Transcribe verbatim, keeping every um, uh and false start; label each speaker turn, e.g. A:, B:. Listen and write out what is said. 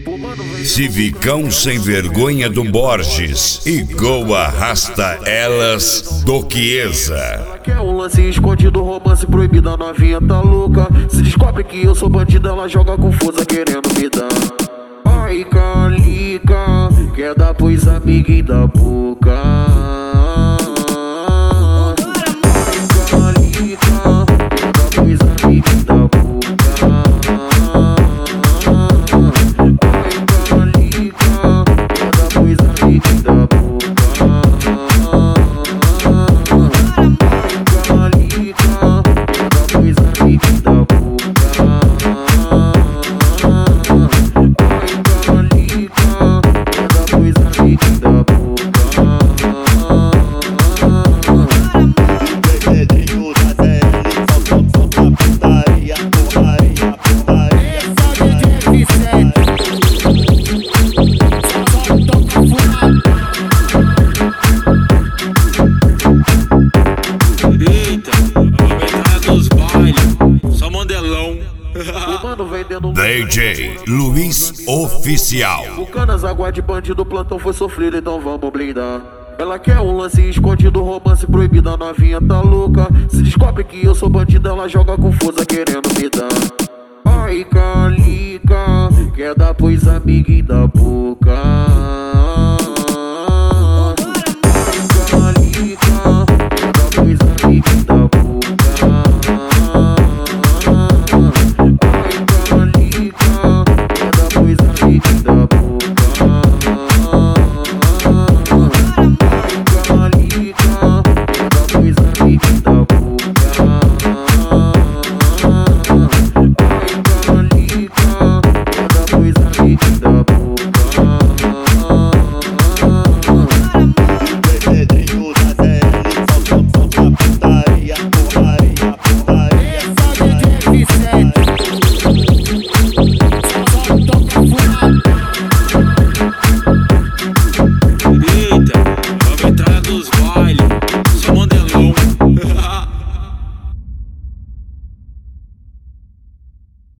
A: Civicão sem vergonha do Borges, igual arrasta elas do Chiesa.
B: Quer um lance escondido, romance proibido, a novinha tá louca. Se descobre que eu sou bandido, ela joga confusa querendo me dar. Ai, calica, quer dar pros amiguinhos da boca.
A: D J Luiz Oficial.
B: O Canas água de bandido, plantão foi sofrido, então vamos blindar. Ela quer um lance escondido, romance proibido, a novinha tá louca. Se descobre que eu sou bandido, ela joga confusa querendo me dar. Ai, calica, quer dar pros amiguinhos da boca.